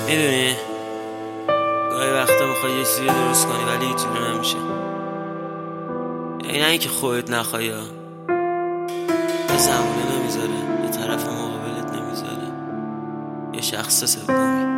میدونی گاهی وقتا میخوای یه چیزی درست کنی ولی هیچ جوره نمیشه. یعنی نه اینکه خودت نخوای، یه زمونه نمیذاره، یه طرف مقابلت نمیذاره، یه شخص سومی.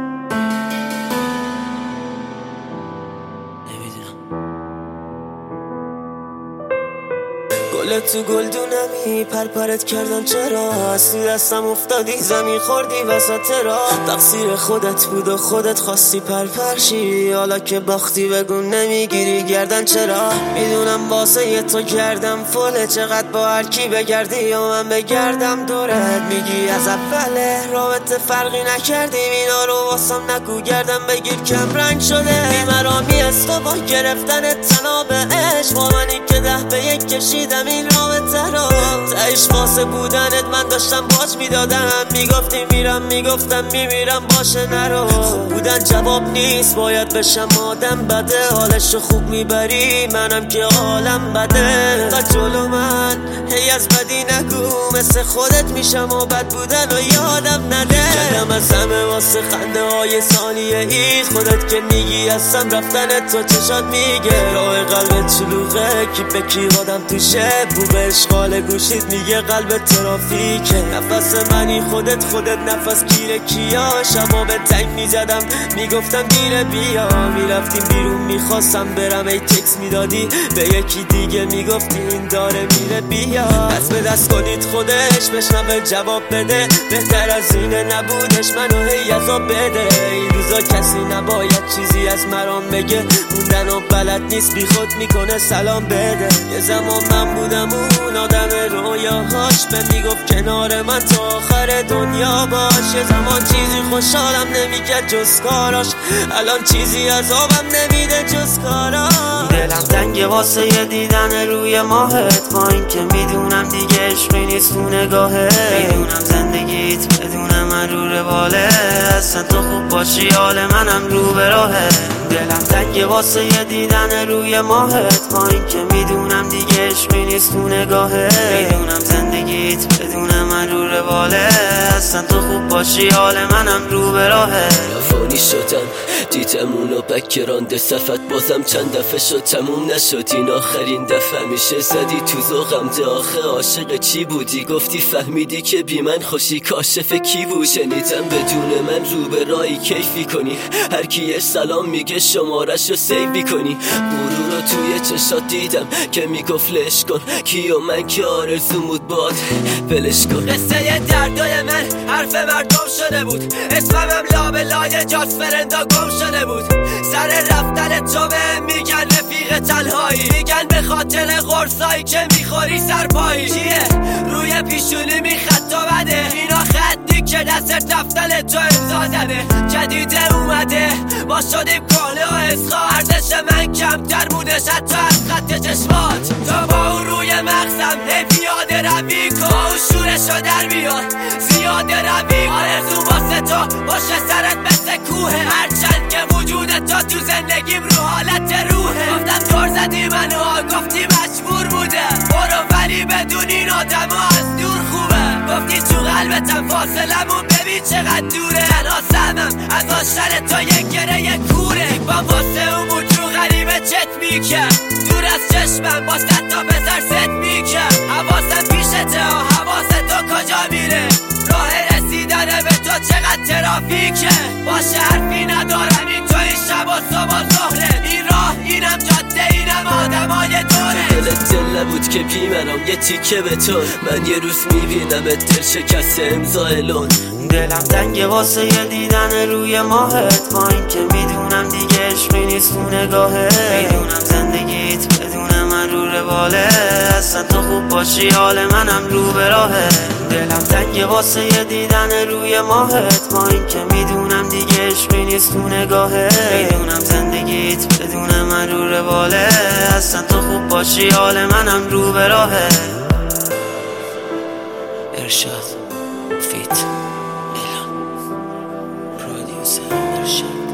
گل تو گلدونمی پرپرت کردم چرا از تو دستم افتادی زمین خوردی وسط راه. تقصیر خودت بود و خودت خواستی پرپرشی، حالا که باختی بگو نمیگیری گردن چرا. میدونم واسه یه تو کردم فله، چقدر با هر کی بگردی یا من بگردم دورت. میگی از اول رابطه فرقی نکردیم، اینا رو واسم نگو گردم بگیر کم رنگ شده. بیمرامی از تو با گرفتن تناب عشق، با منی که 10 به 1 کشیدم این رابطه رو. تهش واسه بودنت من داشتم باج میدادم، میگفتی میرم میگفتم میمیرم باشه نرو. خوب بودن جواب نیست، باید بشم آدم بده. حالشو خوب میبری منم که حالم بده. تا جلو من هی از بدی نگو، مثل خودت میشم و بد بودن و یادم نده. کردم از همه واسه خنده های ثانیه ای، خودت که میگی هستم رفتن تو چشات میگه. راه قلبت شلوغه کی به کی آدم توشه، بو به اشغال گوشید میگه قلب ترافیکه. نفس منی خودت نفس گیره کیا. شبا به تنگ میزدم میگفتم دیره بیا، میرفتیم بیرون میخواستم برم ای تکس میدادی به یکی دیگه میگفتی این داره میره بیا. دست به دست کنید خودش بشنوه جواب بده، بهتر از اینه نبودش منو هی عذاب بده. این روزا کسی نباید چیزی از مرام بگه، موندن و بلد نیست بی خود میکنه سلام بده. یه زمان من بودم اون آدم رویاهاش، به میگفت کنار من تا آخر دنیا باش. یه زمان چیزی خوشحالم نمیکرد جز کاراش، الان چیزی عذابم نمیده جز کاراش. دلم تنگه واسه یه دیدن روی ماهت، با این که میدونم دیگه عشقی نیست تو نگاهت. میدونم زندگیت بدون من رو رواله، اصلا تو خوب باشی حال منم رو به راهه. دلم تنگه واسه یه دیدن روی ماهت، با این که میدونم دیگه عشقی نیست تو نگاهت. میدونم زندگیت بدون من رو رواله، اصلا تو خوب باشی حال منم رو به راهه. رفانی شدم دیدم اونو بکرانده صفت، بازم چند دفعه شد تموم نشد این آخرین دفعه. میشه زدی تو ذوقم ده آخه عاشق چی بودی، گفتی فهمیدی که بی من خوشی کاشف کی بود. شنیدم بدون من رو به راهی کیفی کنی، هر کی سلام میگه شمارش رو سیو میکنی. غرور رو توی چشات دیدم که میگفت لش کن کی و من که آرزوم بود باد ولش کن. قصه دردای من حرف مردم شده بود، اسمم لابلای جات فرندا گم شده بود. سر رفتن تو به میگن رفیق تنهایی، میگن به خاطر قرصایی که میخوری سرپایی. چیه روی پیشونی میخط تو بده، اینا خطی که دست رفتن تو امضا زده. جدیده اومده ما شدیم کاله و اسخا، ارزش من کمتر بودش حتی از خط چشمات. تو با اون روی مغزم هی پیاده روی کن، اون شورشو در بیار زیاده روی. آرزو واسه تو باشه سرت مثل کوه، هرچند که وجود تو زندگیم رو حالت روحه. گفتم دور زدی منو گفتی مجبور بوده، برو ولی بدون این آدم از دور خوبه. گفتی تو قلبتم فاصلمون ببین چقدر دوره، تنها سهمم از آشتر تا یک گره کوره. با واسه اون موجو غریبه چت میکرد، دور از چشمم با 100 تا پسر ست میکرد. حواسم پیشته ها حواس تو کجا میره، راه رسیدن به تو چقدر ترافیکه. باشه حرفی ندارم این تو این شب و صبح و ظهره، این راه اینم جاده اینم آدمای دوره. دلت دل نبود که بی منم یه تیکه به تو، من یه روز میبینم دل شکست امضا الون. دلم تنگه واسه یه دیدن روی ماهت، با این که میدونم دیگه عشقی نیست تو نگاهت. میدونم زندگیت بدون من رو رواله، اصلا تو خوب باشی حال منم رو به راهه. دلم تنگه واسه یه دیدن روی ماهت، با این که میدونم دیگه عشقی نیست تو نگاهت. میدونم زندگیت بدون من رو رواله، اصلا تو خوب باشی حال منم رو به راهه. ارشاد فیت ایلان پرودیوسر ارشاد.